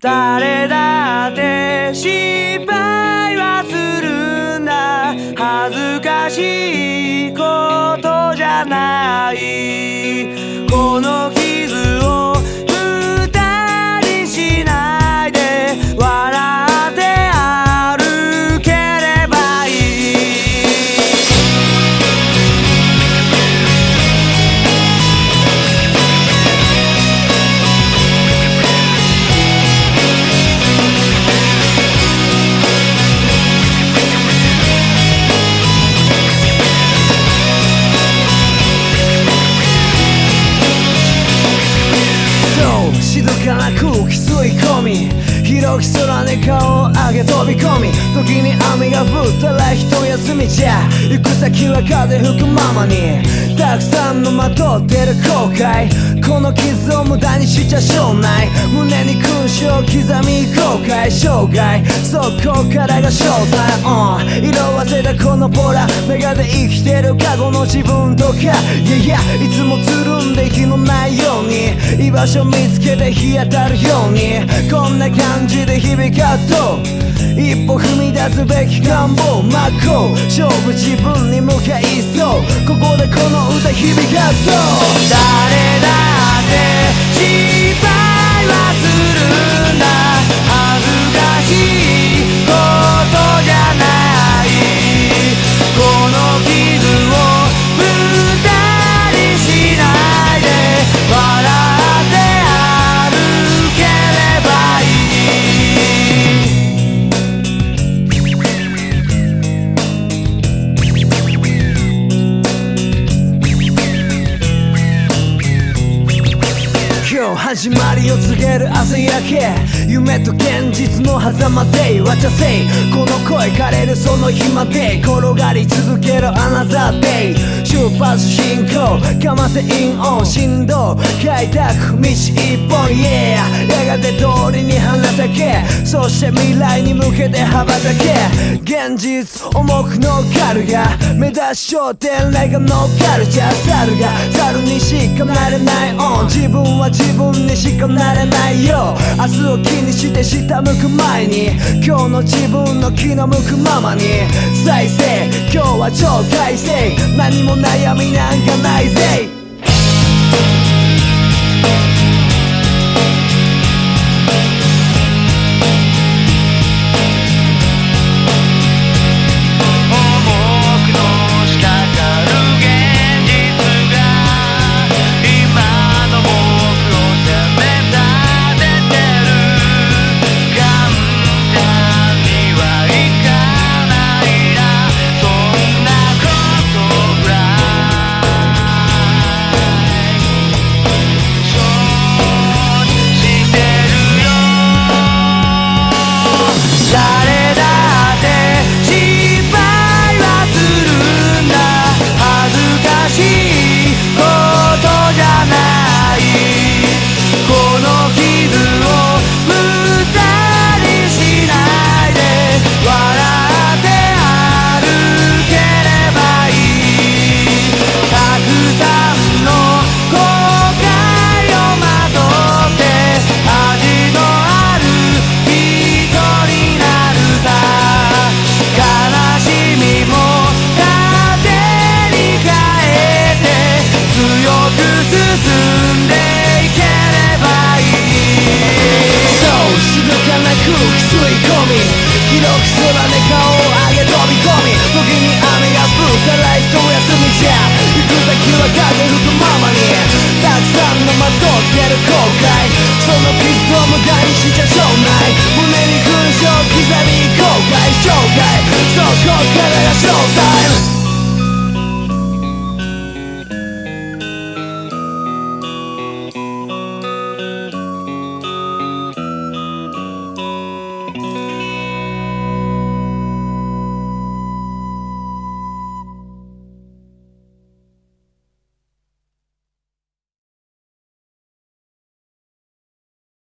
誰だって失敗はするんだ。恥ずかしいことじゃない。この傷を無駄にしないで笑って歩ければいい。静かな空気吸い込み、広き空に顔を上げ飛び込み、時に雨が降ったら一休みじゃ、行く先は風吹くままに、たくさんのまとってる後悔、この傷を無駄にしちゃしょうない。胸に勲章刻み後悔生涯、そこからが正体、色あせたこのボラメガで生きてる過去の自分とか、いつもつるんで火のないように居場所見つけて日当たるように、こんな感じで日々カット、一歩踏み出すべき願望真っ向勝負、自分に向かいそう、ここでこの歌響かそう。誰だって失敗はするんだ。恥ずかしいことじゃない。この傷を無駄にしないで笑って歩ければいい。今日始まりを告げる朝焼け、夢と現実の狭間で渡せ、この声枯れるその日まで転がり続けるアナザーデイ、出発進行かませインオン振動開拓道一本、yeah やがて通りに花咲け、そして未来に向けて羽ばたけ、現実重く乗っかるが目指す焦点レが乗っかるじゃ、猿が猿にしかなれないオン、自分は自分にしかなれないよ。明日を気にして下向く前に、今日の自分の気の向くままに再生、今日は超快晴、何も悩みなんかないぜ。その傷を無駄にしちゃしょうない。胸に勲章刻み後悔生涯、そこからが正体。